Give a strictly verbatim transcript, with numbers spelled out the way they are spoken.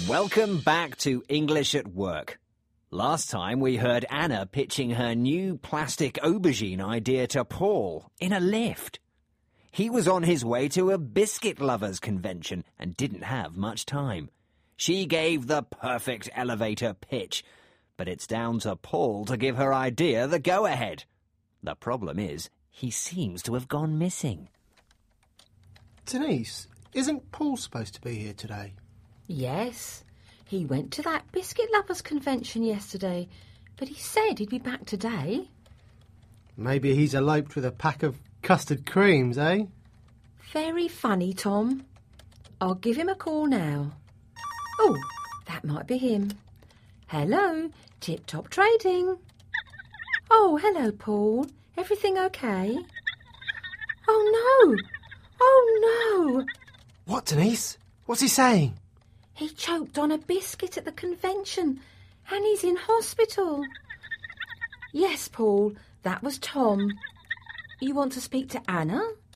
Welcome back to English at Work. Last time we heard Anna pitching her new plastic aubergine idea to Paul in a lift. He was on his way to a biscuit lovers convention and didn't have much time. She gave the perfect elevator pitch, but it's down to Paul to give her idea the go-ahead. The problem is, he seems to have gone missing. Denise, isn't Paul supposed to be here today? Yes, he went to that biscuit lovers convention yesterday, but he said he'd be back today. Maybe he's eloped with a pack of custard creams, eh? Very funny, Tom. I'll give him a call now. Oh, that might be him. Hello, Tip Top Trading. Oh, hello, Paul. Everything okay? Oh, no. Oh, no. What, Denise? What's he saying? He choked on a biscuit at the convention and he's in hospital. Yes, Paul, that was Tom. You want to speak to Anna?